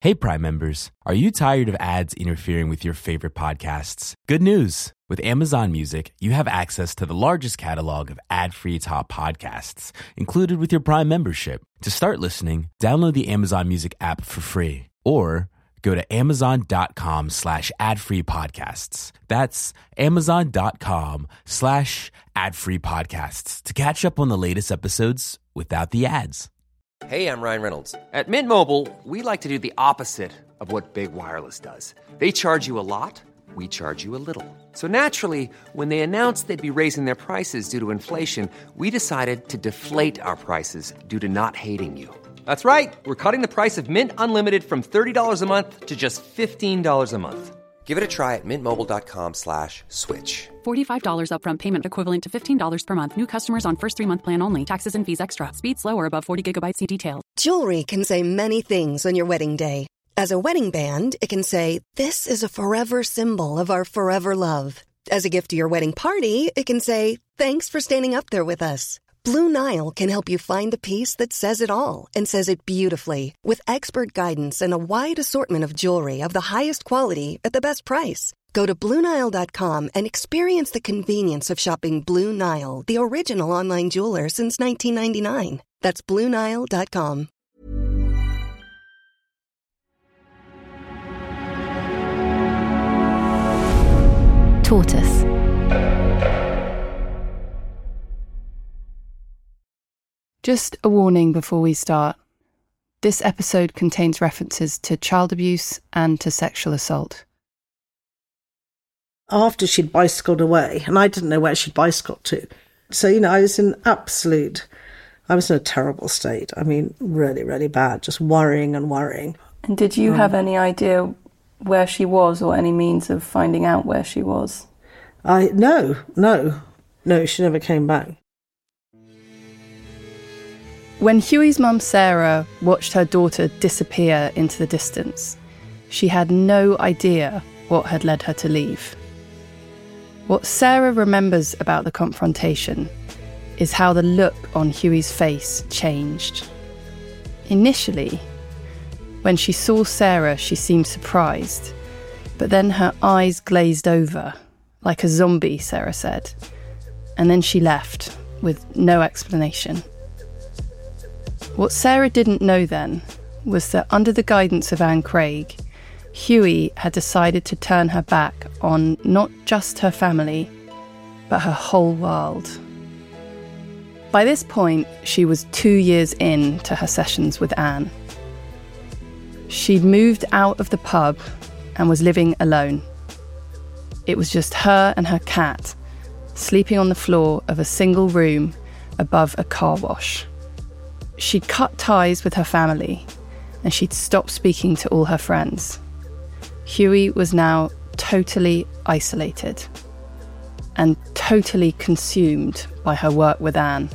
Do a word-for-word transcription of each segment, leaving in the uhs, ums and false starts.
Hey, Prime members, are you tired of ads interfering with your favorite podcasts? Good news! With Amazon Music, you have access to the largest catalog of ad-free top podcasts included with your Prime membership. To start listening, download the Amazon Music app for free or go to amazon.com slash ad-free podcasts. That's amazon.com slash ad-free podcasts to catch up on the latest episodes without the ads. Hey, I'm Ryan Reynolds. At Mint Mobile, we like to do the opposite of what Big Wireless does. They charge you a lot, we charge you a little. So naturally, when they announced they'd be raising their prices due to inflation, we decided to deflate our prices due to not hating you. That's right. We're cutting the price of Mint Unlimited from thirty dollars a month to just fifteen dollars a month. Give it a try at mintmobile.com slash switch. forty-five dollars upfront payment equivalent to fifteen dollars per month. New customers on first three-month plan only. Taxes and fees extra. Speed slower above forty gigabytes. See details. Jewelry can say many things on your wedding day. As a wedding band, it can say, "This is a forever symbol of our forever love." As a gift to your wedding party, it can say, "Thanks for standing up there with us." Blue Nile can help you find the piece that says it all and says it beautifully, with expert guidance and a wide assortment of jewelry of the highest quality at the best price. Go to Blue Nile dot com and experience the convenience of shopping Blue Nile, the original online jeweler since nineteen ninety-nine. That's Blue Nile dot com. Tortoise. Just a warning before we start. This episode contains references to child abuse and to sexual assault. After she'd bicycled away, and I didn't know where she'd bicycled to. So, you know, I was in absolute, I was in a terrible state. I mean, really, really bad, just worrying and worrying. And did you um, have any idea where she was or any means of finding out where she was? I, no, no, no, she never came back. When Huey's mum Sarah watched her daughter disappear into the distance, she had no idea what had led her to leave. What Sarah remembers about the confrontation is how the look on Huey's face changed. Initially, when she saw Sarah, she seemed surprised, but then her eyes glazed over, like a zombie, Sarah said, and then she left with no explanation. What Sarah didn't know then was that under the guidance of Anne Craig, Huey had decided to turn her back on not just her family, but her whole world. By this point, she was two years in to her sessions with Anne. She'd moved out of the pub and was living alone. It was just her and her cat, sleeping on the floor of a single room above a car wash. She'd cut ties with her family, and she'd stopped speaking to all her friends. Huey was now totally isolated and totally consumed by her work with Anne.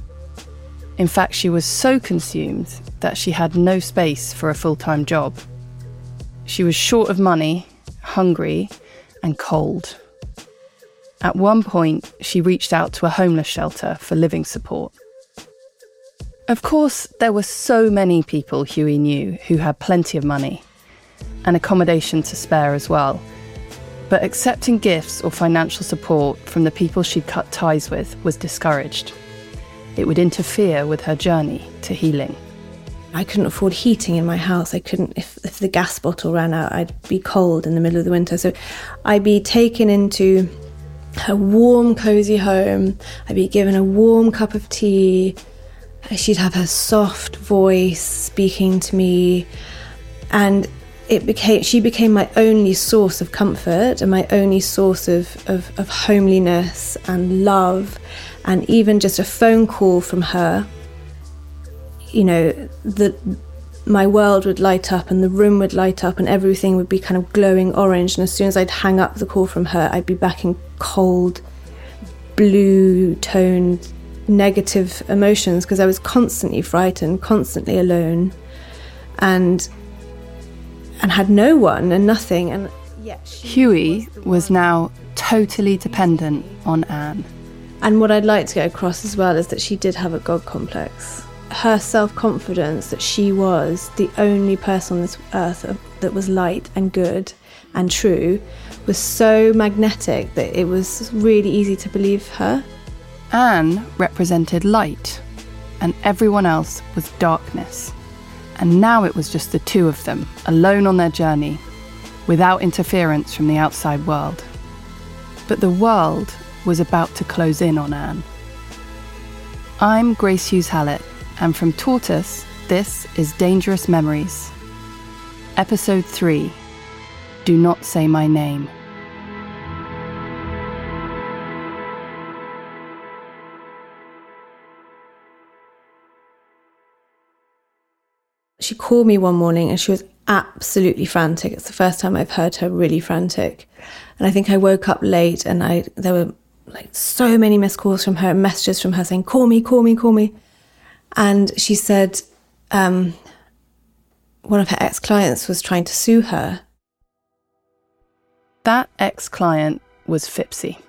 In fact, she was so consumed that she had no space for a full-time job. She was short of money, hungry, and cold. At one point, she reached out to a homeless shelter for living support. Of course, there were so many people Huey knew who had plenty of money, and accommodation to spare as well. But accepting gifts or financial support from the people she'd cut ties with was discouraged. It would interfere with her journey to healing. I couldn't afford heating in my house. I couldn't, if, if the gas bottle ran out, I'd be cold in the middle of the winter. So I'd be taken into her warm, cosy home. I'd be given a warm cup of tea. She'd have her soft voice speaking to me, and it became she became my only source of comfort and my only source of, of, of homeliness and love. And even just a phone call from her, you know, the, my world would light up and the room would light up and everything would be kind of glowing orange. And as soon as I'd hang up the call from her, I'd be back in cold, blue-toned, negative emotions because I was constantly frightened, constantly alone, and and had no one and nothing. And yeah, Huey was now totally dependent on Anne. And what I'd like to get across as well is that she did have a God complex. her self-confidence that she was the only person on this earth that was light and good and true was so magnetic that it was really easy to believe her. Anne represented light, and everyone else was darkness. And now it was just the two of them, alone on their journey, without interference from the outside world. But the world was about to close in on Anne. I'm Grace Hughes Hallett, and from Tortoise, this is Dangerous Memories. Episode three, Do Not Say My Name. She called me one morning and she was absolutely frantic. It's the first time I've heard her really frantic. And I think I woke up late and I there were like so many missed calls from her, messages from her saying, call me, call me, call me. And she said um, one of her ex-clients was trying to sue her. That ex-client was Fipsy.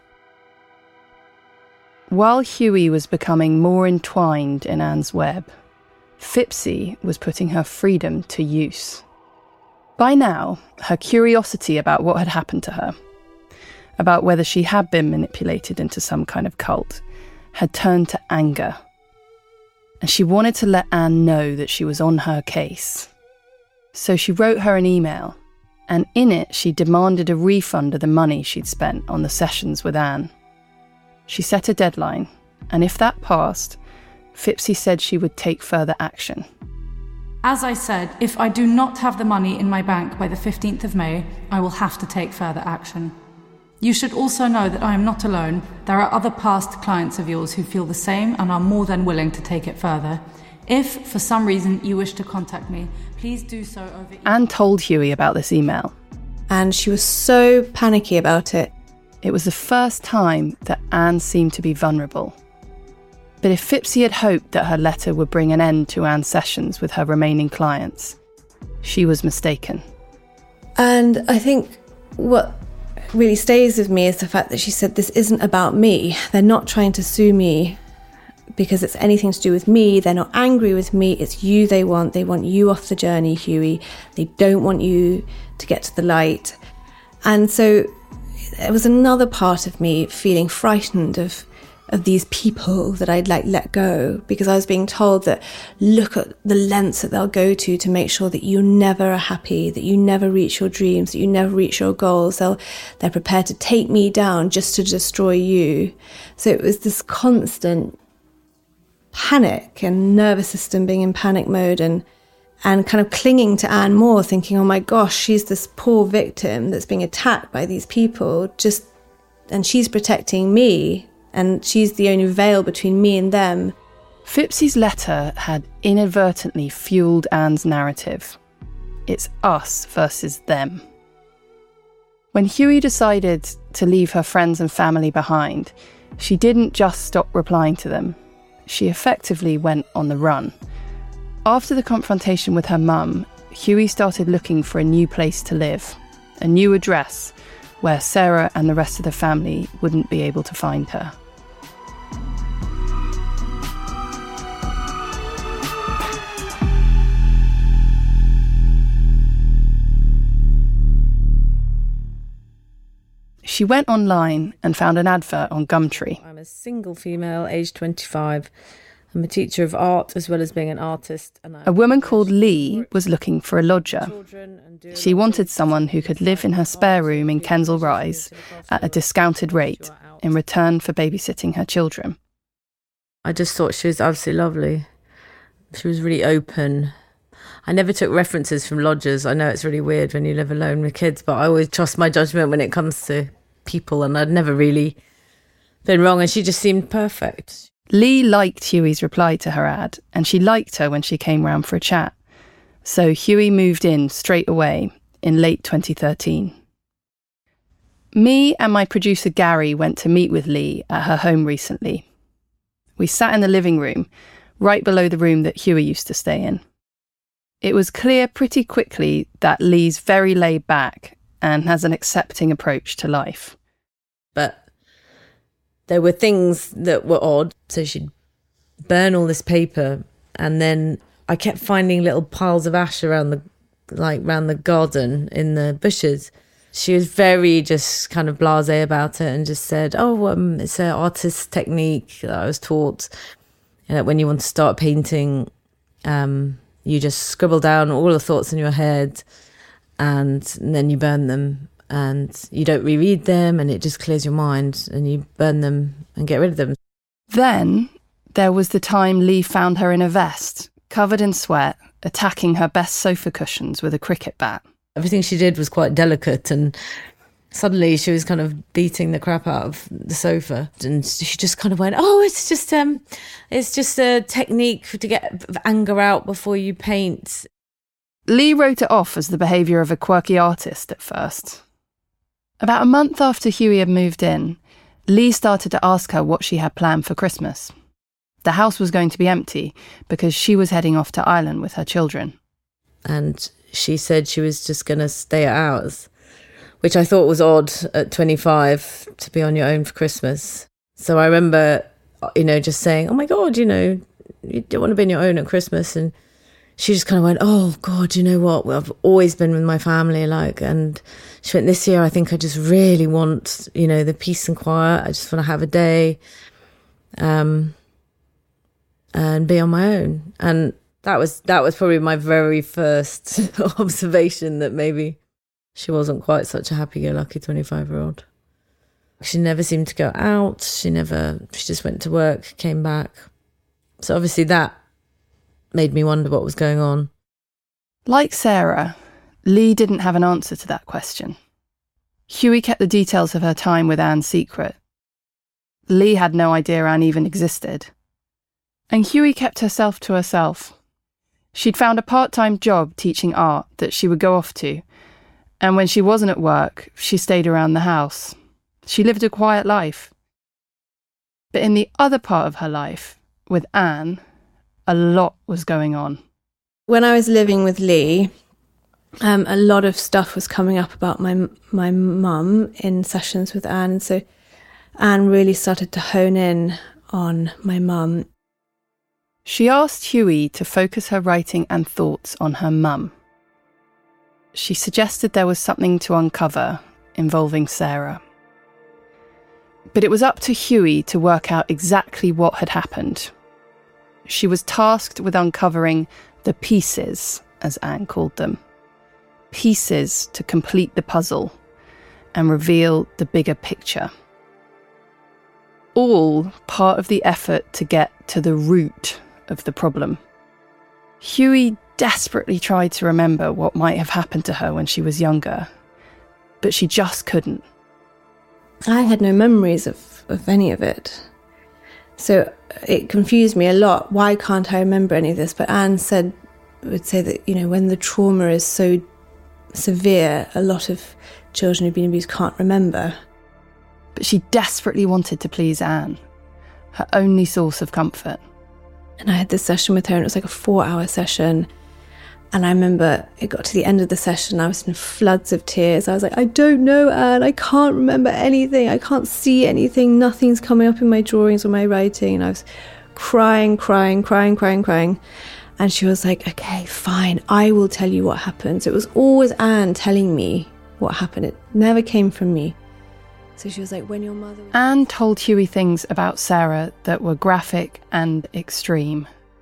While Hughie was becoming more entwined in Anne's web, Fipsy was putting her freedom to use. By now, her curiosity about what had happened to her, about whether she had been manipulated into some kind of cult, had turned to anger. And she wanted to let Anne know that she was on her case. So she wrote her an email, and in it she demanded a refund of the money she'd spent on the sessions with Anne. She set a deadline, and if that passed, Fipsy said she would take further action. As I said, if I do not have the money in my bank by the fifteenth of May, I will have to take further action. You should also know that I am not alone. There are other past clients of yours who feel the same and are more than willing to take it further. If, for some reason, you wish to contact me, please do so over email. Anne told Hughie about this email. And she was so panicky about it. It was the first time that Anne seemed to be vulnerable. But if Fipsy had hoped that her letter would bring an end to Anne's sessions with her remaining clients, she was mistaken. And I think what really stays with me is the fact that she said, this isn't about me. They're not trying to sue me because it's anything to do with me. They're not angry with me. It's you they want. They want you off the journey, Hughie. They don't want you to get to the light. And so there was another part of me feeling frightened of of these people that I'd like let go, because I was being told that look at the lengths that they'll go to to make sure that you never are happy, that you never reach your dreams, that you never reach your goals. They'll, they're prepared to take me down just to destroy you. So it was this constant panic and nervous system being in panic mode and and kind of clinging to Anne more, thinking, oh my gosh, she's this poor victim that's being attacked by these people, just and she's protecting me. And she's the only veil between me and them. Fipsy's letter had inadvertently fueled Anne's narrative. It's us versus them. When Hughie decided to leave her friends and family behind, she didn't just stop replying to them. She effectively went on the run. After the confrontation with her mum, Hughie started looking for a new place to live, a new address, where Sarah and the rest of the family wouldn't be able to find her. She went online and found an advert on Gumtree. I'm a single female, aged twenty-five. I'm a teacher of art as well as being an artist. And a woman called Lee was looking for a lodger. She wanted someone who could live in her spare room in Kensal Rise at a discounted rate in return for babysitting her children. I just thought she was absolutely lovely. She was really open. I never took references from lodgers. I know it's really weird when you live alone with kids, but I always trust my judgment when it comes to people, and I'd never really been wrong, and she just seemed perfect. Lee liked Hughie's reply to her ad, and she liked her when she came round for a chat. So Hughie moved in straight away in late twenty thirteen. Me and my producer Gary went to meet with Lee at her home recently. We sat in the living room, right below the room that Hughie used to stay in. It was clear pretty quickly that Lee's very laid back and has an accepting approach to life. But there were things that were odd. So she'd burn all this paper And then I kept finding little piles of ash around the, like, around the garden in the bushes. She was very just kind of blasé about it and just said, oh, um, it's an artist's technique that I was taught. You know, when you want to start painting, um, you just scribble down all the thoughts in your head and, and then you burn them and you don't reread them and it just clears your mind and you burn them and get rid of them. Then there was the time Lee found her in a vest, covered in sweat, attacking her best sofa cushions with a cricket bat. Everything she did was quite delicate and suddenly she was kind of beating the crap out of the sofa and she just kind of went, oh, it's just um, it's just a technique to get anger out before you paint. Lee wrote it off as the behaviour of a quirky artist at first. About a month after Hughie had moved in, Lee started to ask her what she had planned for Christmas. The house was going to be empty because she was heading off to Ireland with her children. And she said she was just going to stay at ours, which I thought was odd at twenty-five to be on your own for Christmas. So I remember, you know, just saying, oh my God, you know, you don't want to be on your own at Christmas. And she just kind of went, oh God, you know what? Well, I've always been with my family, like, and she went, this year I think I just really want, you know, the peace and quiet. I just want to have a day um, and be on my own. And that was that was probably my very first observation that maybe she wasn't quite such a happy-go-lucky twenty-five-year-old. She never seemed to go out. She never, she just went to work, came back. So obviously that made me wonder what was going on. Like Sarah, Lee didn't have an answer to that question. Hughie kept the details of her time with Anne secret. Lee had no idea Anne even existed. And Hughie kept herself to herself. She'd found a part-time job teaching art that she would go off to, and when she wasn't at work, she stayed around the house. She lived a quiet life. But in the other part of her life, with Anne, a lot was going on. When I was living with Lee, um, a lot of stuff was coming up about my my mum in sessions with Anne, and so Anne really started to hone in on my mum. She asked Hughie to focus her writing and thoughts on her mum. She suggested there was something to uncover involving Sarah. But it was up to Hughie to work out exactly what had happened. She was tasked with uncovering the pieces, as Anne called them. Pieces to complete the puzzle and reveal the bigger picture. All part of the effort to get to the root of the problem. Hughie desperately tried to remember what might have happened to her when she was younger, but she just couldn't. I had no memories of, of any of it. So it confused me a lot. Why can't I remember any of this? But Anne said, would say that, you know, when the trauma is so severe, a lot of children who've been abused can't remember. But she desperately wanted to please Anne, her only source of comfort. And I had this session with her, and it was like a four-hour session. And I remember it got to the end of the session, I was in floods of tears. I was like, I don't know, Anne, I can't remember anything. I can't see anything. Nothing's coming up in my drawings or my writing. And I was crying, crying, crying, crying, crying. And she was like, okay, fine, I will tell you what happened. So it was always Anne telling me what happened. It never came from me. So she was like, when your mother... Anne told Hughie things about Sarah that were graphic and extreme.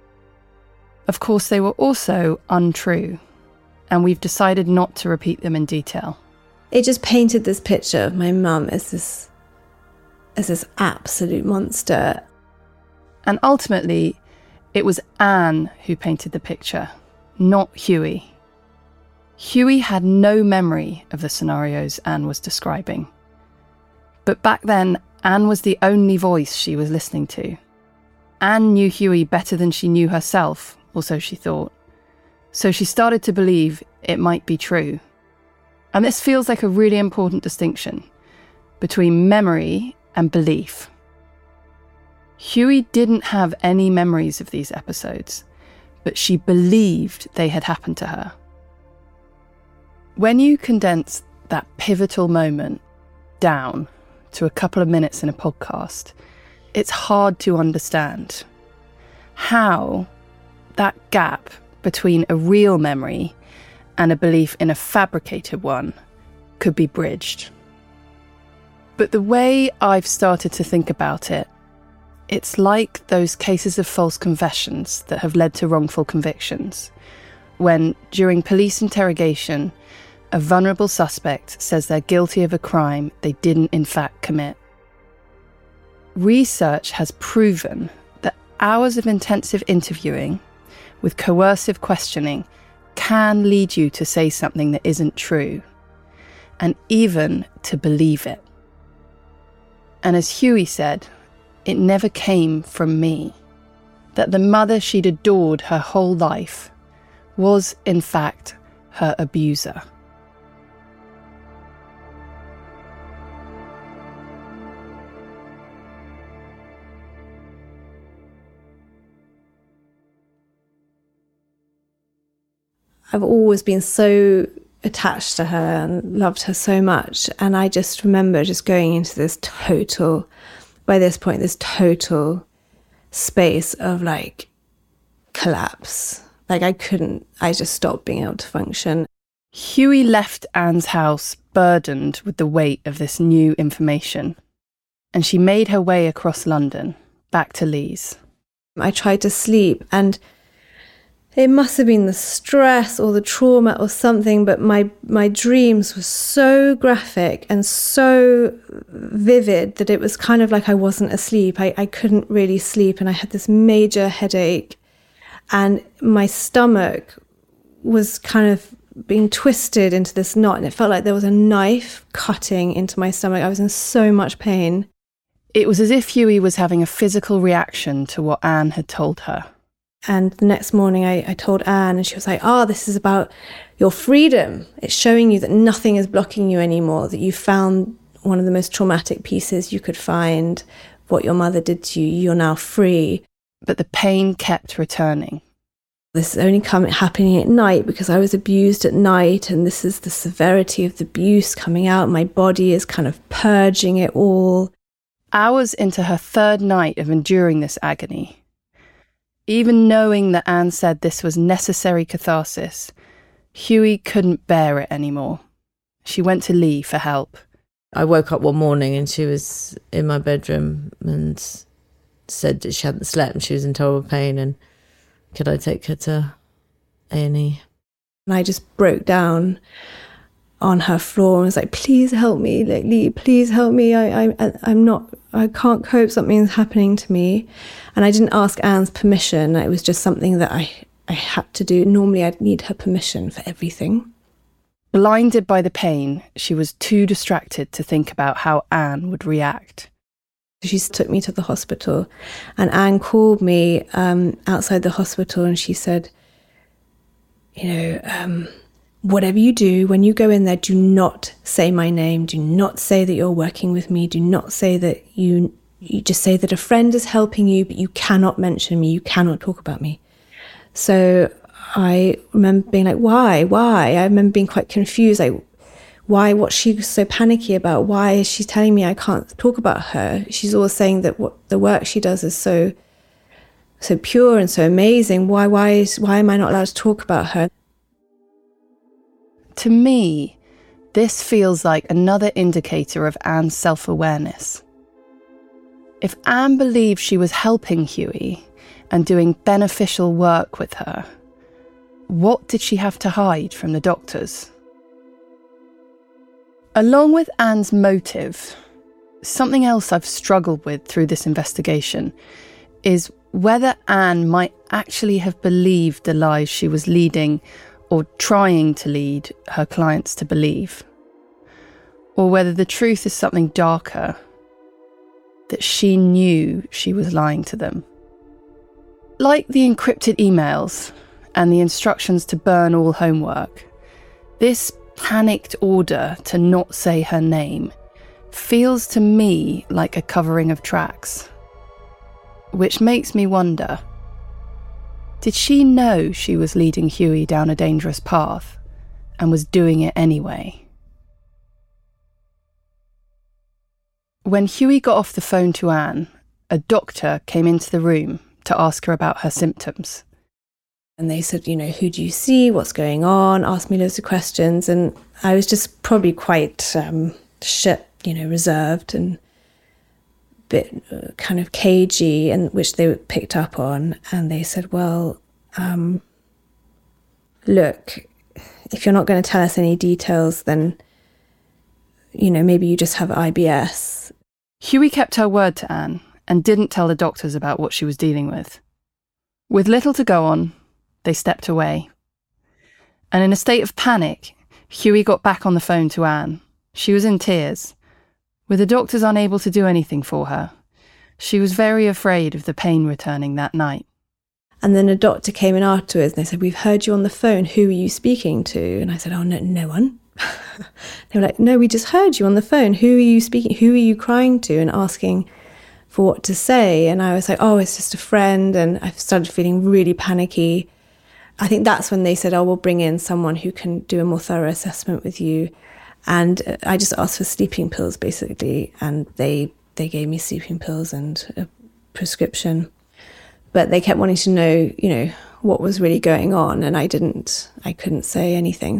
Of course, they were also untrue, and we've decided not to repeat them in detail. It just painted this picture of my mum as this, as this absolute monster. And ultimately, it was Anne who painted the picture, not Hughie. Hughie had no memory of the scenarios Anne was describing. But back then, Anne was the only voice she was listening to. Anne knew Hughie better than she knew herself, or so she thought. So she started to believe it might be true. And this feels like a really important distinction between memory and belief. Hughie didn't have any memories of these episodes, but she believed they had happened to her. When you condense that pivotal moment down to a couple of minutes in a podcast, it's hard to understand. How that gap between a real memory and a belief in a fabricated one could be bridged. But the way I've started to think about it, it's like those cases of false confessions that have led to wrongful convictions, when, during police interrogation, a vulnerable suspect says they're guilty of a crime they didn't in fact commit. Research has proven that hours of intensive interviewing with coercive questioning can lead you to say something that isn't true, and even to believe it. And as Hughie said, it never came from me, that the mother she'd adored her whole life was, in fact, her abuser. I've always been so attached to her and loved her so much. And I just remember just going into this total, by this point, this total space of like collapse. Like I couldn't, I just stopped being able to function. Hughie left Anne's house burdened with the weight of this new information, and she made her way across London, back to Lee's. I tried to sleep, and it must have been the stress or the trauma or something, but my, my dreams were so graphic and so vivid that it was kind of like I wasn't asleep. I, I couldn't really sleep, and I had this major headache, and my stomach was kind of being twisted into this knot, and it felt like there was a knife cutting into my stomach. I was in so much pain. It was as if Hughie was having a physical reaction to what Anne had told her. And the next morning I, I told Anne, and she was like, oh, this is about your freedom. It's showing you that nothing is blocking you anymore, that you found one of the most traumatic pieces you could find, what your mother did to you. You're now free. But the pain kept returning. This is only coming happening at night because I was abused at night, and this is the severity of the abuse coming out. My body is kind of purging it all. Hours into her third night of enduring this agony, even knowing that Anne said this was necessary catharsis, Hughie couldn't bear it anymore. She went to Lee for help. I woke up one morning and she was in my bedroom and said that she hadn't slept and she was in terrible pain, and could I take her to A and E? And I just broke down on her floor and was like, please help me, like, Lee, please help me. I, I, I'm not, I can't cope, something's happening to me. And I didn't ask Anne's permission. It was just something that I, I had to do. Normally I'd need her permission for everything. Blinded by the pain, she was too distracted to think about how Anne would react. She took me to the hospital, and Anne called me um, outside the hospital, and she said, you know, um, whatever you do, when you go in there, do not say my name. Do not say that you're working with me. Do not say that you, you just say that a friend is helping you, but you cannot mention me. You cannot talk about me. So I remember being like, why, why? I remember being quite confused, like, why, what's she so panicky about? Why is she telling me I can't talk about her? She's always saying that what the work she does is so, so pure and so amazing. Why, why is, why am I not allowed to talk about her? To me, this feels like another indicator of Anne's self-awareness. If Anne believed she was helping Hughie and doing beneficial work with her, what did she have to hide from the doctors? Along with Anne's motive, something else I've struggled with through this investigation is whether Anne might actually have believed the lies she was leading or trying to lead her clients to believe, or whether the truth is something darker, that she knew she was lying to them. Like the encrypted emails and the instructions to burn all homework, this panicked order to not say her name feels to me like a covering of tracks. Which makes me wonder, did she know she was leading Hughie down a dangerous path and was doing it anyway? When Hughie got off the phone to Anne, a doctor came into the room to ask her about her symptoms. And they said, you know, who do you see? What's going on? Asked me loads of questions. And I was just probably quite um, shit, you know, reserved and a bit uh, kind of cagey, and which they picked up on. And they said, well, um, look, if you're not going to tell us any details, then, you know, maybe you just have I B S. Hughie kept her word to Anne and didn't tell the doctors about what she was dealing with. With little to go on, they stepped away. And in a state of panic, Hughie got back on the phone to Anne. She was in tears. With the doctors unable to do anything for her, she was very afraid of the pain returning that night. And then a doctor came in afterwards and they said, we've heard you on the phone. Who are you speaking to? And I said, oh, no, no one. They were like, no, we just heard you on the phone. Who are you speaking? Who are you crying to and asking for what to say? And I was like, oh, it's just a friend. And I started feeling really panicky. I think that's when they said, oh, we'll bring in someone who can do a more thorough assessment with you. And I just asked for sleeping pills, basically. And they, they gave me sleeping pills and a prescription. But they kept wanting to know, you know, what was really going on. And I didn't, I couldn't say anything.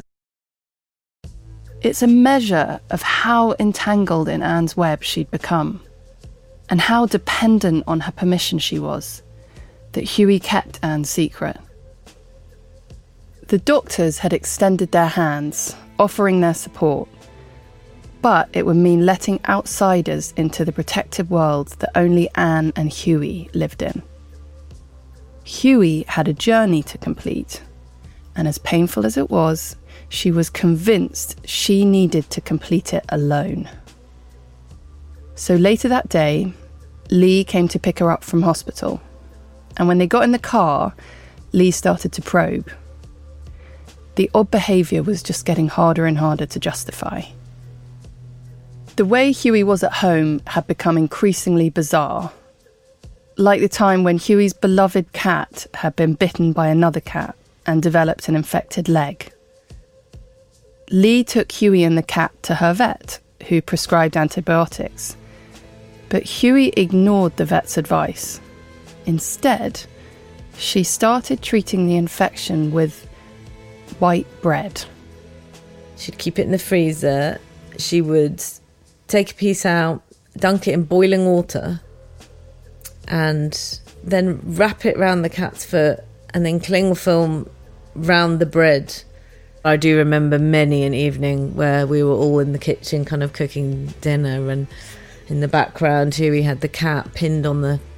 It's a measure of how entangled in Anne's web she'd become, and how dependent on her permission she was, that Hughie kept Anne's secret. The doctors had extended their hands, offering their support, but it would mean letting outsiders into the protected world that only Anne and Hughie lived in. Hughie had a journey to complete, and as painful as it was, she was convinced she needed to complete it alone. So later that day, Lee came to pick her up from hospital, and when they got in the car, Lee started to probe. The odd behaviour was just getting harder and harder to justify. The way Hughie was at home had become increasingly bizarre, like the time when Hughie's beloved cat had been bitten by another cat and developed an infected leg. Lee took Hughie and the cat to her vet, who prescribed antibiotics. But Hughie ignored the vet's advice. Instead, she started treating the infection with white bread. She'd keep it in the freezer. She would take a piece out, dunk it in boiling water, and then wrap it round the cat's foot and then cling film round the bread. I do remember many an evening where we were all in the kitchen kind of cooking dinner, and in the background Hughie had the cat pinned on the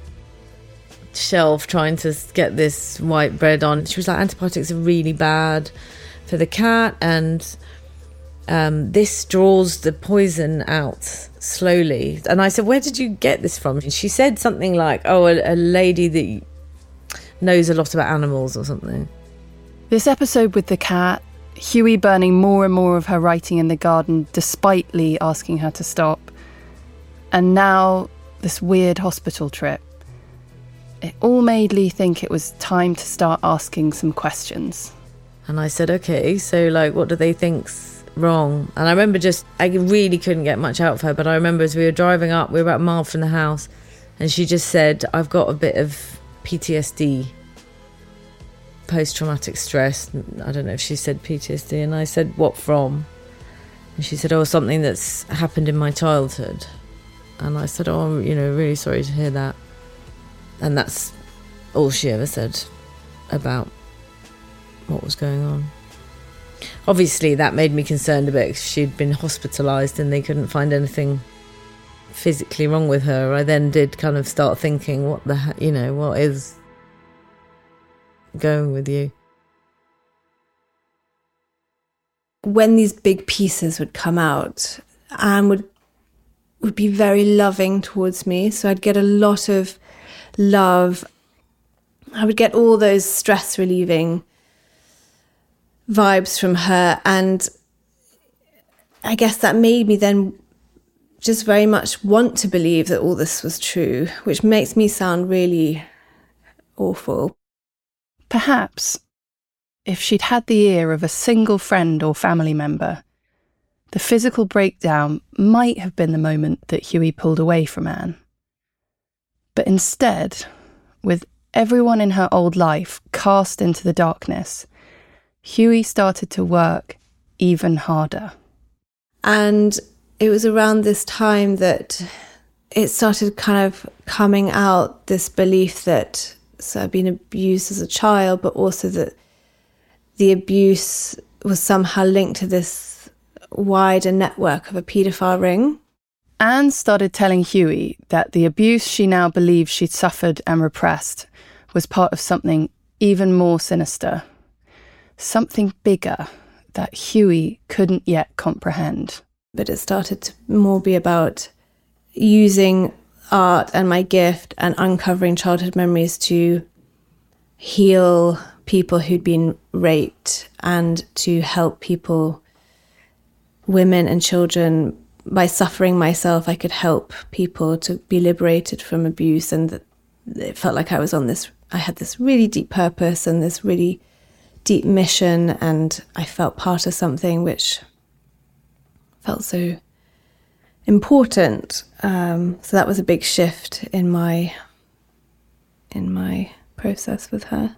shelf trying to get this white bread on. She was like, antibiotics are really bad for the cat, and um, this draws the poison out slowly. And I said, where did you get this from? And she said something like, oh, a, a lady that knows a lot about animals or something. This episode with the cat, Hughie burning more and more of her writing in the garden despite Lee asking her to stop, and now this weird hospital trip. It all made Lee think it was time to start asking some questions. And I said, okay, so like, what do they think's wrong? And I remember just, I really couldn't get much out of her, but I remember as we were driving up, we were about a mile from the house, and she just said, I've got a bit of P T S D, post-traumatic stress. I don't know if she said P T S D, and I said, what from? And she said, oh, something that's happened in my childhood. And I said, oh, I'm, you know, really sorry to hear that. And that's all she ever said about what was going on. Obviously, that made me concerned a bit, because she'd been hospitalised and they couldn't find anything physically wrong with her. I then did kind of start thinking, what the, you know, what is going with you? When these big pieces would come out, Anne would would be very loving towards me. So I'd get a lot of love. I would get all those stress relieving vibes from her, and I guess that made me then just very much want to believe that all this was true, which makes me sound really awful. Perhaps if she'd had the ear of a single friend or family member, the physical breakdown might have been the moment that Hughie pulled away from Anne. But instead, with everyone in her old life cast into the darkness, Hughie started to work even harder. And it was around this time that it started kind of coming out, this belief that so I'd been abused as a child, but also that the abuse was somehow linked to this wider network of a paedophile ring. Anne started telling Hughie that the abuse she now believed she'd suffered and repressed was part of something even more sinister, something bigger that Hughie couldn't yet comprehend. But it started to more be about using art and my gift and uncovering childhood memories to heal people who'd been raped and to help people, women and children. By suffering myself, I could help people to be liberated from abuse, and that it felt like I was on this, I had this really deep purpose and this really deep mission, and I felt part of something which felt so important. Um, so that was a big shift in my in my process with her.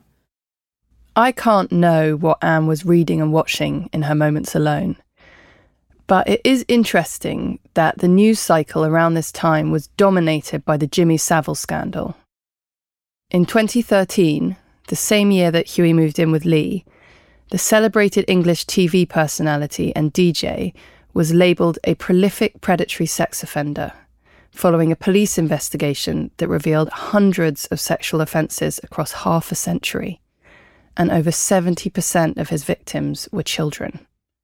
I can't know what Anne was reading and watching in her moments alone, but it is interesting that the news cycle around this time was dominated by the Jimmy Savile scandal. In twenty thirteen, the same year that Hughie moved in with Lee, the celebrated English T V personality and D J was labelled a prolific predatory sex offender, following a police investigation that revealed hundreds of sexual offences across half a century, and over seventy percent of his victims were children.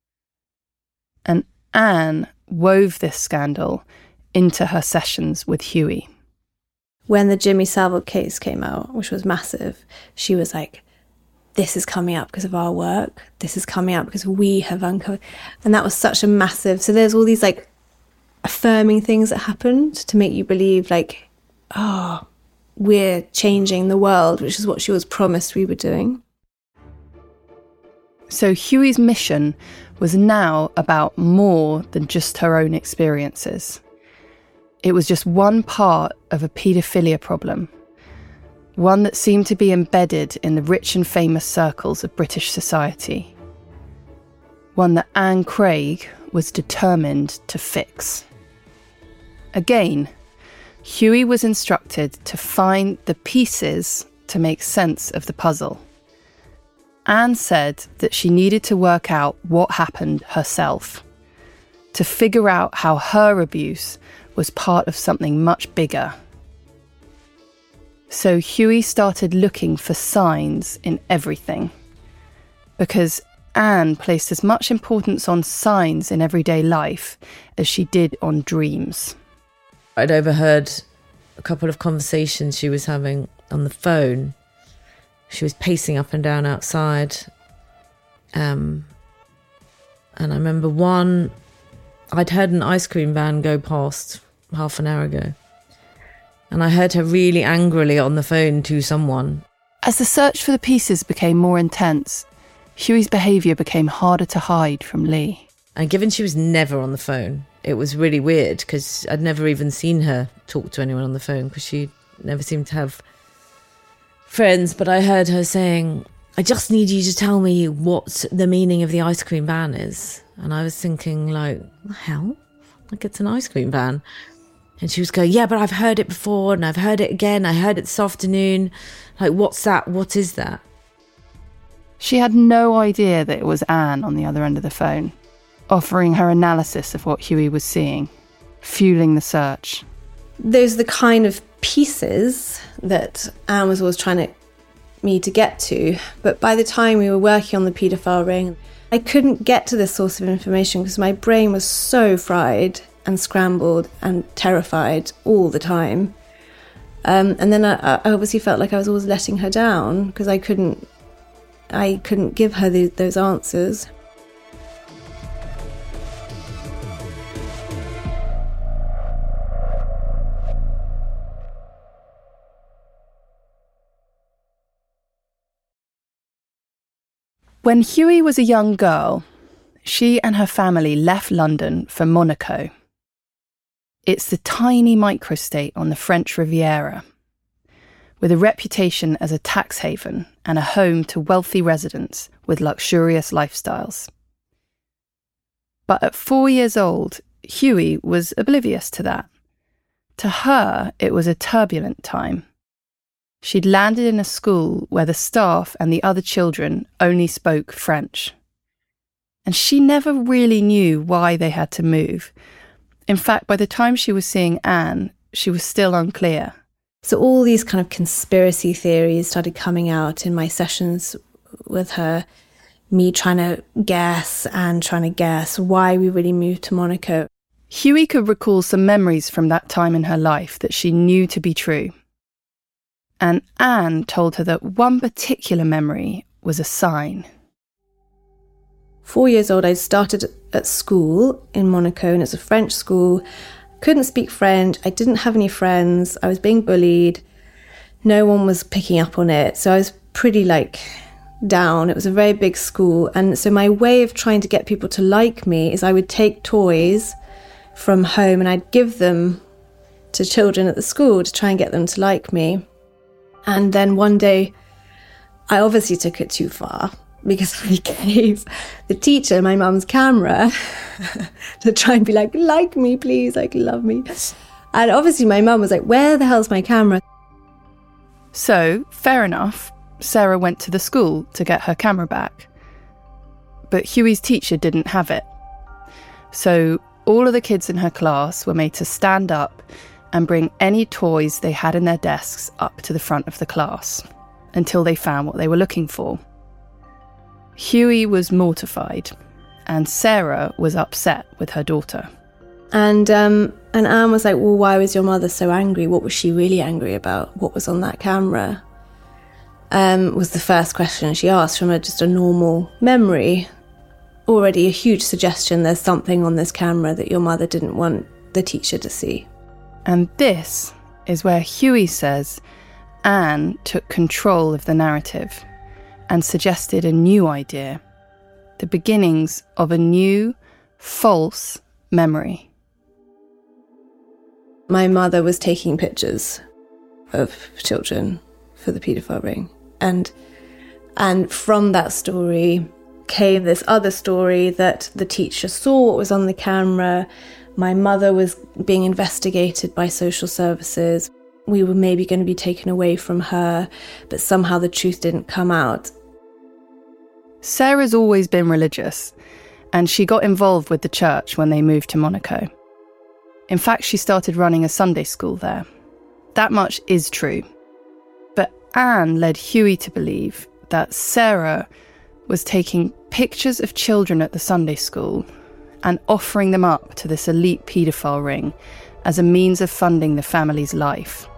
And Anne wove this scandal into her sessions with Hughie. When the Jimmy Savile case came out, which was massive, she was like, this is coming up because of our work. This is coming up because we have uncovered. And that was such a massive... So there's all these like affirming things that happened to make you believe like, oh, we're changing the world, which is what she was promised we were doing. So Hughie's mission was now about more than just her own experiences. It was just one part of a paedophilia problem, one that seemed to be embedded in the rich and famous circles of British society, one that Anne Craig was determined to fix. Again, Hughie was instructed to find the pieces to make sense of the puzzle. Anne said that she needed to work out what happened herself, to figure out how her abuse was part of something much bigger. So Hughie started looking for signs in everything, because Anne placed as much importance on signs in everyday life as she did on dreams. I'd overheard a couple of conversations she was having on the phone. She was pacing up and down outside. Um, and I remember one, I'd heard an ice cream van go past half an hour ago. And I heard her really angrily on the phone to someone. As the search for the pieces became more intense, Hughie's behaviour became harder to hide from Lee. And given she was never on the phone, it was really weird because I'd never even seen her talk to anyone on the phone because she never seemed to have friends. But I heard her saying, I just need you to tell me what the meaning of the ice cream van is. And I was thinking, like, the hell? Like, it's an ice cream van. And she was going, yeah, but I've heard it before and I've heard it again. I heard it this afternoon. Like, what's that? What is that? She had no idea that it was Anne on the other end of the phone, offering her analysis of what Hughie was seeing, fueling the search. Those are the kind of pieces that Anne was always trying to me to get to. But by the time we were working on the paedophile ring, I couldn't get to this source of information because my brain was so fried and scrambled and terrified all the time. Um, and then I, I obviously felt like I was always letting her down because I couldn't, I couldn't give her the, those answers. When Hughie was a young girl, she and her family left London for Monaco. It's the tiny microstate on the French Riviera. with a reputation as a tax haven and a home to wealthy residents with luxurious lifestyles. But at four years old, Hughie was oblivious to that. To her, it was a turbulent time. She'd landed in a school where the staff and the other children only spoke French. And she never really knew why they had to move. In fact, by the time she was seeing Anne, she was still unclear. So all these kind of conspiracy theories started coming out in my sessions with her, me trying to guess and trying to guess why we really moved to Monaco. Hughie could recall some memories from that time in her life that she knew to be true. And Anne told her that one particular memory was a sign. Four years old, I started at school in Monaco, and it's a French school. Couldn't speak French. I didn't have any friends. I was being bullied. No one was picking up on it. So I was pretty like down. It was a very big school. And so my way of trying to get people to like me is I would take toys from home and I'd give them to children at the school to try and get them to like me. And then one day, I obviously took it too far because I gave the teacher my mum's camera to try and be like, like me, please, like, love me. And obviously my mum was like, where the hell's my camera? So, fair enough, Sarah went to the school to get her camera back. But Hughie's teacher didn't have it. So all of the kids in her class were made to stand up and bring any toys they had in their desks up to the front of the class until they found what they were looking for. Hughie was mortified, and Sarah was upset with her daughter. And um, and Anne was like, well, why was your mother so angry? What was she really angry about? What was on that camera? Um, was the first question she asked from a, just a normal memory. Already a huge suggestion, there's something on this camera that your mother didn't want the teacher to see. And this is where Hughie says Anne took control of the narrative and suggested a new idea, the beginnings of a new, false memory. My mother was taking pictures of children for the paedophile ring. And, and from that story came this other story that the teacher saw what was on the camera. My mother was being investigated by social services. We were maybe going to be taken away from her, but somehow the truth didn't come out. Sarah's always been religious, and she got involved with the church when they moved to Monaco. In fact, she started running a Sunday school there. That much is true. But Anne led Hughie to believe that Sarah was taking pictures of children at the Sunday school and offering them up to this elite paedophile ring as a means of funding the family's life.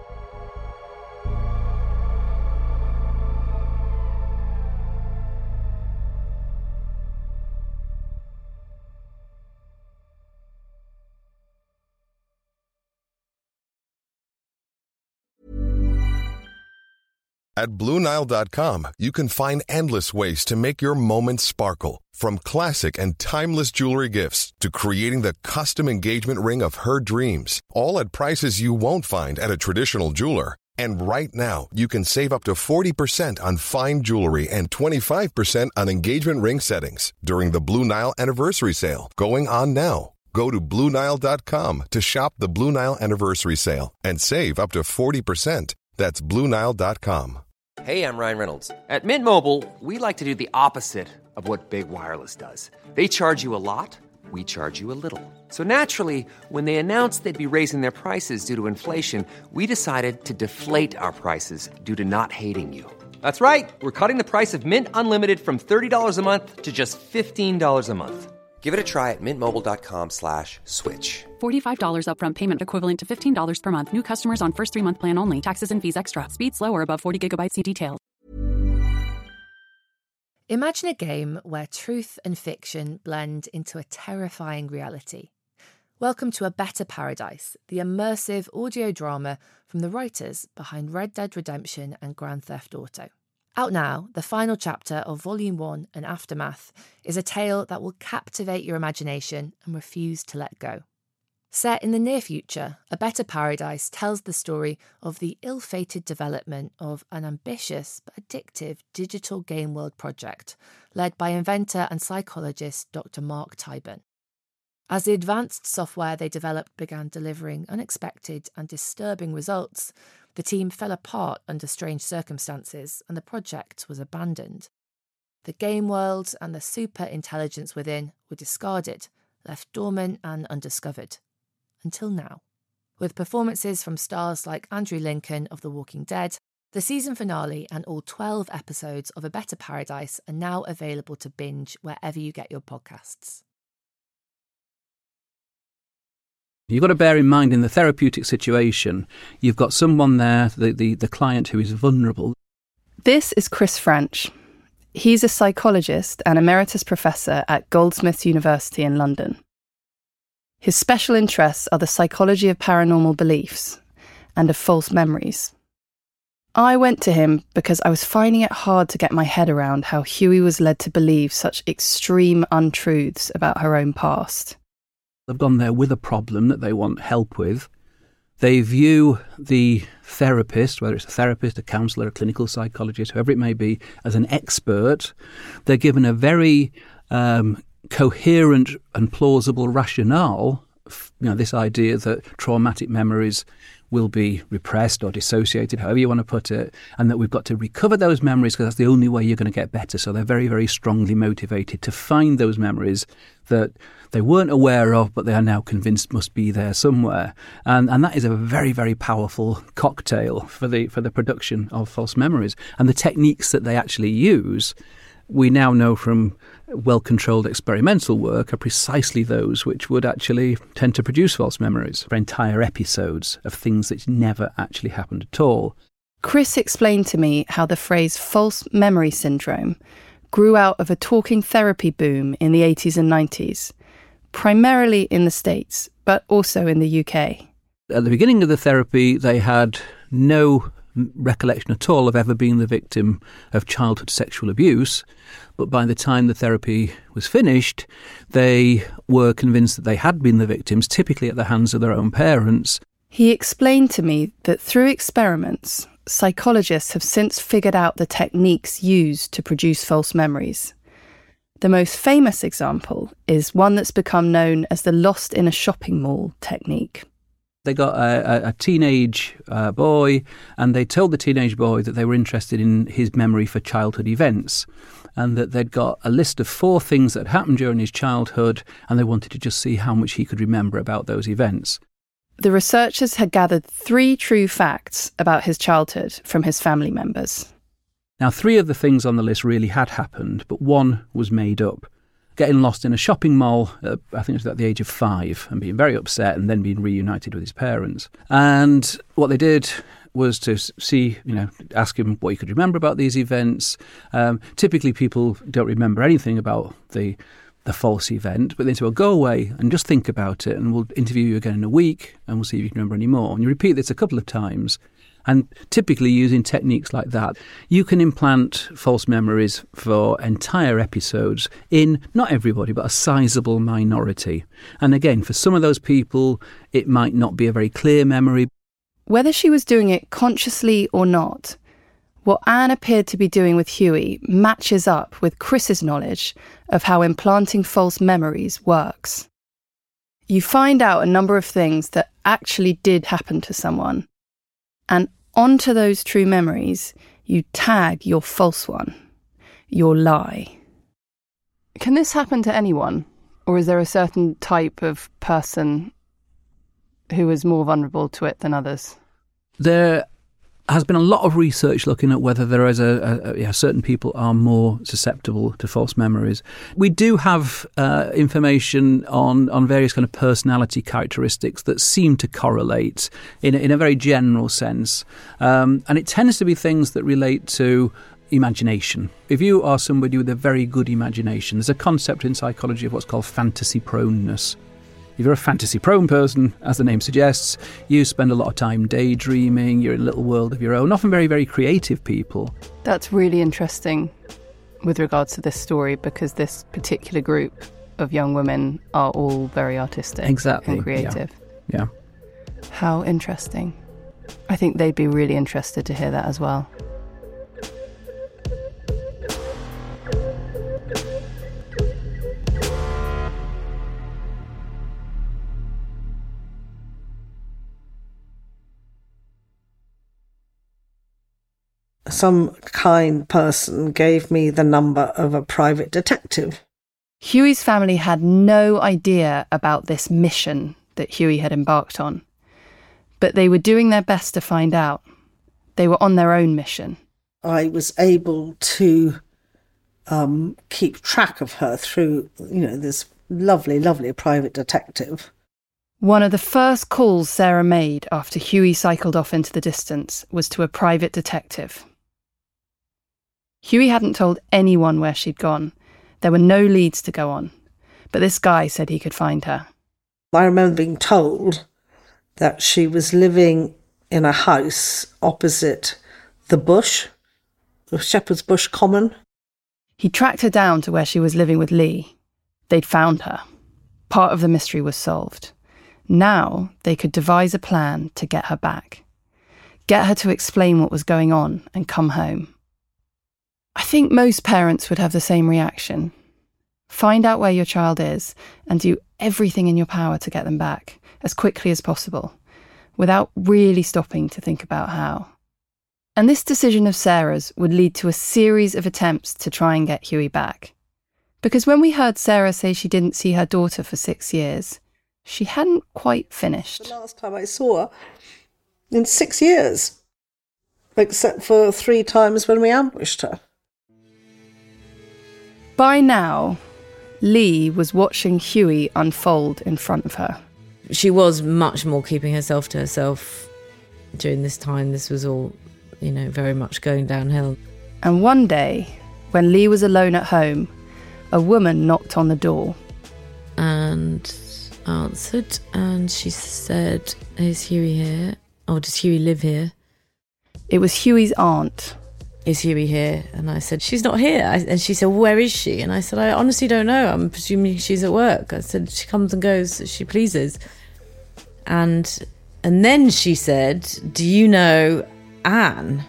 At Blue Nile dot com, you can find endless ways to make your moments sparkle. From classic and timeless jewelry gifts to creating the custom engagement ring of her dreams, all at prices you won't find at a traditional jeweler. And right now, you can save up to forty percent on fine jewelry and twenty-five percent on engagement ring settings during the Blue Nile Anniversary Sale, going on now. Go to Blue Nile dot com to shop the Blue Nile Anniversary Sale and save up to forty percent. That's Blue Nile dot com. Hey, I'm Ryan Reynolds. At Mint Mobile, we like to do the opposite of what Big Wireless does. They charge you a lot, we charge you a little. So naturally, when they announced they'd be raising their prices due to inflation, we decided to deflate our prices due to not hating you. That's right. We're cutting the price of Mint Unlimited from thirty dollars a month to just fifteen dollars a month. Give it a try at mintmobile.com slash switch. forty-five dollars upfront payment equivalent to fifteen dollars per month. New customers on first three-month plan only. Taxes and fees extra. Speed slower above forty gigabytes. See details. Imagine a game where truth and fiction blend into a terrifying reality. Welcome to A Better Paradise, the immersive audio drama from the writers behind Red Dead Redemption and Grand Theft Auto. Out now, the final chapter of Volume one and Aftermath is a tale that will captivate your imagination and refuse to let go. Set in the near future, A Better Paradise tells the story of the ill-fated development of an ambitious but addictive digital game world project led by inventor and psychologist Doctor Mark Tybern. As the advanced software they developed began delivering unexpected and disturbing results, the team fell apart under strange circumstances and the project was abandoned. The game world and the super intelligence within were discarded, left dormant and undiscovered. Until now. With performances from stars like Andrew Lincoln of The Walking Dead, the season finale and all twelve episodes of A Better Paradise are now available to binge wherever you get your podcasts. You've got to bear in mind, in the therapeutic situation, you've got someone there, the, the, the client, who is vulnerable. This is Chris French. He's a psychologist and emeritus professor at Goldsmiths University in London. His special interests are the psychology of paranormal beliefs and of false memories. I went to him because I was finding it hard to get my head around how Huey was led to believe such extreme untruths about her own past. They've gone there with a problem that they want help with. They view the therapist, whether it's a therapist, a counsellor, a clinical psychologist, whoever it may be, as an expert. They're given a very um, coherent and plausible rationale, you know, this idea that traumatic memories will be repressed or dissociated, however you want to put it, and that we've got to recover those memories because that's the only way you're going to get better. So they're very, very strongly motivated to find those memories that they weren't aware of, but they are now convinced must be there somewhere. And and that is a very, very powerful cocktail for the for the production of false memories. And the techniques that they actually use, we now know from well-controlled experimental work, are precisely those which would actually tend to produce false memories for entire episodes of things that never actually happened at all. Chris explained to me how the phrase false memory syndrome grew out of a talking therapy boom in the eighties and nineties, primarily in the States, but also in the U K. At the beginning of the therapy, they had no recollection at all of ever being the victim of childhood sexual abuse, but by the time the therapy was finished, they were convinced that they had been the victims, typically at the hands of their own parents. He explained to me that through experiments, psychologists have since figured out the techniques used to produce false memories. The most famous example is one that's become known as the lost in a shopping mall technique. They got a, a teenage uh, boy, and they told the teenage boy that they were interested in his memory for childhood events, and that they'd got a list of four things that happened during his childhood, and they wanted to just see how much he could remember about those events. The researchers had gathered three true facts about his childhood from his family members. Now, three of the things on the list really had happened, but one was made up. Getting lost in a shopping mall, uh, I think it was at the age of five, and being very upset and then being reunited with his parents. And what they did was to see, you know, ask him what he could remember about these events. Um, typically people don't remember anything about the the false event, but they say, well, go away and just think about it, and we'll interview you again in a week and we'll see if you can remember any more. And you repeat this a couple of times. And typically using techniques like that, you can implant false memories for entire episodes in, not everybody, but a sizable minority. And again, for some of those people, it might not be a very clear memory. Whether she was doing it consciously or not, what Anne appeared to be doing with Huey matches up with Chris's knowledge of how implanting false memories works. You find out a number of things that actually did happen to someone, and onto those true memories, you tag your false one, your lie. Can this happen to anyone? Or is there a certain type of person who is more vulnerable to it than others? There has been a lot of research looking at whether there is a, a, a yeah, certain people are more susceptible to false memories. We do have uh, information on, on various kind of personality characteristics that seem to correlate in a, in a very general sense. Um, and it tends to be things that relate to imagination. If you are somebody with a very good imagination, there's a concept in psychology of what's called fantasy proneness. If you're a fantasy-prone person, as the name suggests, you spend a lot of time daydreaming, you're in a little world of your own, often very, very creative people. That's really interesting with regards to this story, because this particular group of young women are all very artistic exactly. and creative. Yeah. yeah. How interesting. I think they'd be really interested to hear that as well. Some kind person gave me the number of a private detective. Huey's family had no idea about this mission that Huey had embarked on, but they were doing their best to find out. They were on their own mission. I was able to um, keep track of her through, you know, this lovely, lovely private detective. One of the first calls Sarah made after Huey cycled off into the distance was to a private detective. Huey hadn't told anyone where she'd gone. There were no leads to go on, but this guy said he could find her. I remember being told that she was living in a house opposite the bush, the Shepherd's Bush Common. He tracked her down to where she was living with Lee. They'd found her. Part of the mystery was solved. Now they could devise a plan to get her back. Get her to explain what was going on and come home. I think most parents would have the same reaction. Find out where your child is and do everything in your power to get them back as quickly as possible, without really stopping to think about how. And this decision of Sarah's would lead to a series of attempts to try and get Huey back. Because when we heard Sarah say she didn't see her daughter for six years, she hadn't quite finished. The last time I saw her in six years, except for three times when we ambushed her. By now, Lee was watching Huey unfold in front of her. She was much more keeping herself to herself during this time. This was all, you know, very much going downhill. And one day, when Lee was alone at home, a woman knocked on the door. And answered, and she said, "Is Huey here? Or does Huey live here?" It was Huey's aunt. "Is Huey here?" And I said, "She's not here." I, and she said, "Where is she?" And I said, "I honestly don't know. I'm presuming she's at work." I said, "She comes and goes as she pleases." And and then she said, "Do you know Anne?"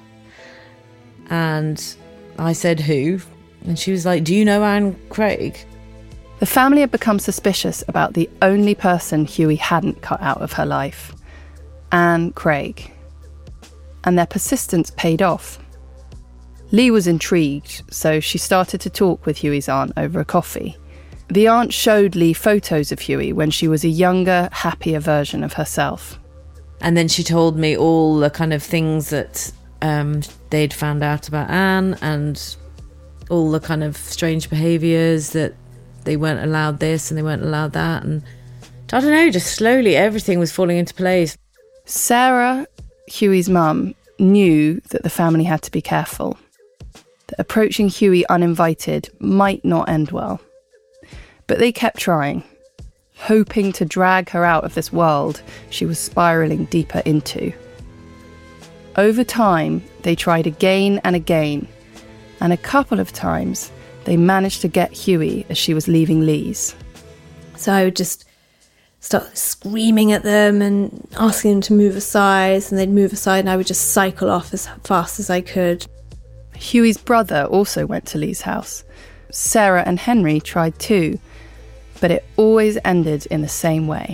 And I said, "Who?" And she was like, "Do you know Anne Craig?" The family had become suspicious about the only person Huey hadn't cut out of her life, Anne Craig. And their persistence paid off. Lee was intrigued, so she started to talk with Huey's aunt over a coffee. The aunt showed Lee photos of Huey when she was a younger, happier version of herself. And then she told me all the kind of things that um, they'd found out about Anne and all the kind of strange behaviours, that they weren't allowed this and they weren't allowed that. And I don't know, just slowly everything was falling into place. Sarah, Huey's mum, knew that the family had to be careful, that approaching Huey uninvited might not end well. But they kept trying, hoping to drag her out of this world she was spiralling deeper into. Over time, they tried again and again, and a couple of times they managed to get Huey as she was leaving Lee's. So I would just start screaming at them and asking them to move aside, and they'd move aside and I would just cycle off as fast as I could. Huey's brother also went to Lee's house. Sarah and Henry tried too, but it always ended in the same way.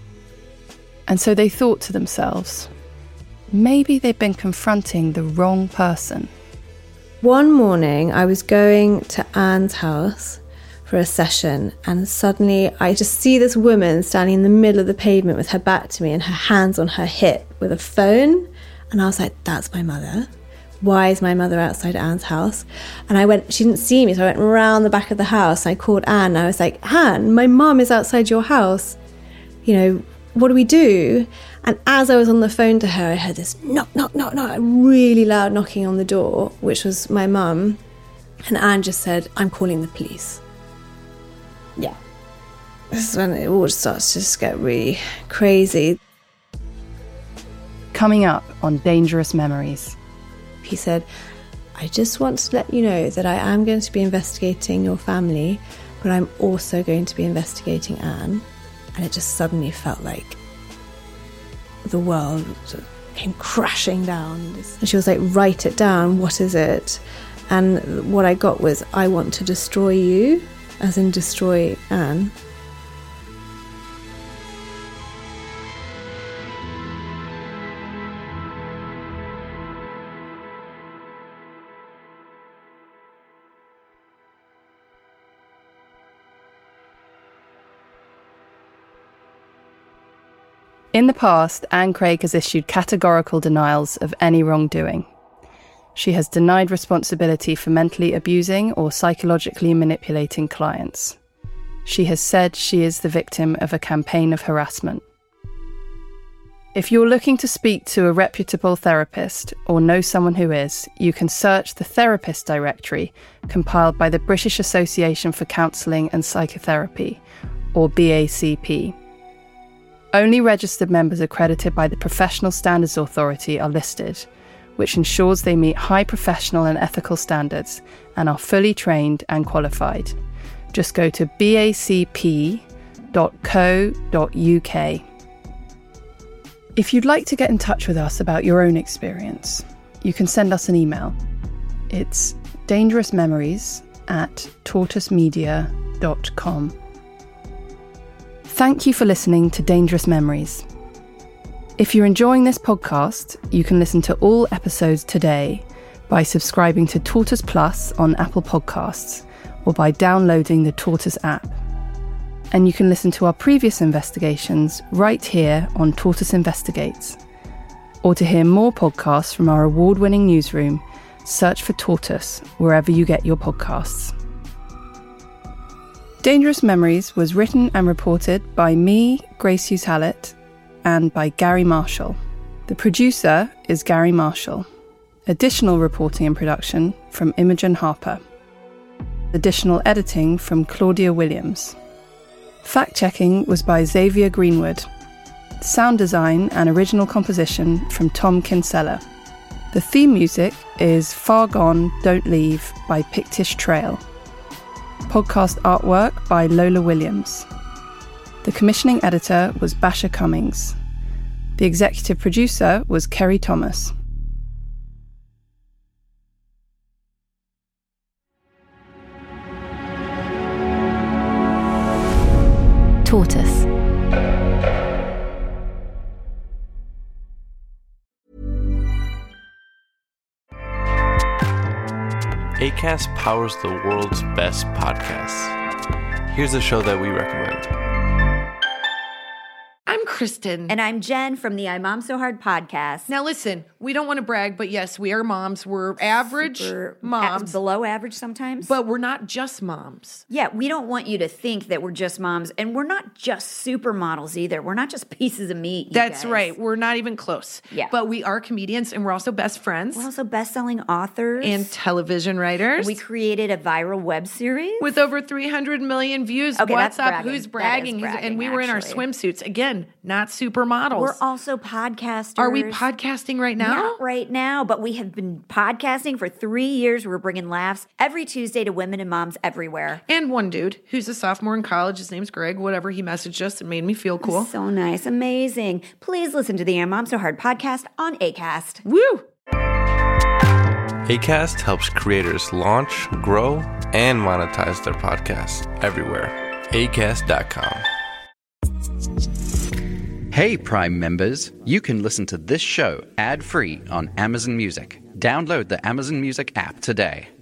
And so they thought to themselves, maybe they'd been confronting the wrong person. One morning I was going to Anne's house for a session, and suddenly I just see this woman standing in the middle of the pavement with her back to me and her hands on her hip with a phone. And I was like, that's my mother. Why is my mother outside Anne's house? And I went, she didn't see me, so I went round the back of the house and I called Anne and I was like, Anne, my mum is outside your house. You know, what do we do? And as I was on the phone to her, I heard this knock, knock, knock, knock, really loud knocking on the door, which was my mum. And Anne just said, I'm calling the police. Yeah. This is when it all starts to just get really crazy. Coming up on Dangerous Memories. He said, I just want to let you know that I am going to be investigating your family but I'm also going to be investigating Anne. And it just suddenly felt like the world came crashing down. And she was like, write it down, what is it? And what I got was, I want to destroy you, as in destroy Anne. In the past, Anne Craig has issued categorical denials of any wrongdoing. She has denied responsibility for mentally abusing or psychologically manipulating clients. She has said she is the victim of a campaign of harassment. If you're looking to speak to a reputable therapist or know someone who is, you can search the therapist directory compiled by the British Association for Counselling and Psychotherapy, or B A C P. Only registered members accredited by the Professional Standards Authority are listed, which ensures they meet high professional and ethical standards and are fully trained and qualified. Just go to b a c p dot co dot u k. If you'd like to get in touch with us about your own experience, you can send us an email. It's dangerousmemories at tortoisemedia dot com. Thank you for listening to Dangerous Memories. If you're enjoying this podcast, you can listen to all episodes today by subscribing to Tortoise Plus on Apple Podcasts or by downloading the Tortoise app. And you can listen to our previous investigations right here on Tortoise Investigates. Or to hear more podcasts from our award-winning newsroom, search for Tortoise wherever you get your podcasts. Dangerous Memories was written and reported by me, Grace Hughes Hallett, and by Gary Marshall. The producer is Gary Marshall. Additional reporting and production from Imogen Harper. Additional editing from Claudia Williams. Fact-checking was by Xavier Greenwood. Sound design and original composition from Tom Kinsella. The theme music is Far Gone, Don't Leave by Pictish Trail. Podcast artwork by Lola Williams. The commissioning editor was Basha Cummings. The executive producer was Kerry Thomas. Tortoise. Acast powers the world's best podcasts. Here's a show that we recommend. I'm Kristen. And I'm Jen from the I Mom So Hard podcast. Now listen, we don't want to brag, but yes, we are moms. We're average Super moms. A- below average sometimes. But we're not just moms. Yeah, we don't want you to think that we're just moms. And we're not just supermodels either. We're not just pieces of meat, you That's guys. right. We're not even close. Yeah. But we are comedians and we're also best friends. We're also best-selling authors. And television writers. We created a viral web series. With over three hundred million views. Okay, What's that's up? bragging. Who's bragging? That is bragging, and we were actually. in our swimsuits. Again, not supermodels. We're also podcasters. Are we podcasting right now? Not right now, but we have been podcasting for three years. We're bringing laughs every Tuesday to women and moms everywhere. And one dude who's a sophomore in college, his name's Greg, whatever, he messaged us and made me feel cool. So nice. Amazing. Please listen to the I Mom So Hard podcast on Acast. Woo! Acast helps creators launch, grow, and monetize their podcasts everywhere. acast dot com. Hey, Prime members, you can listen to this show ad-free on Amazon Music. Download the Amazon Music app today.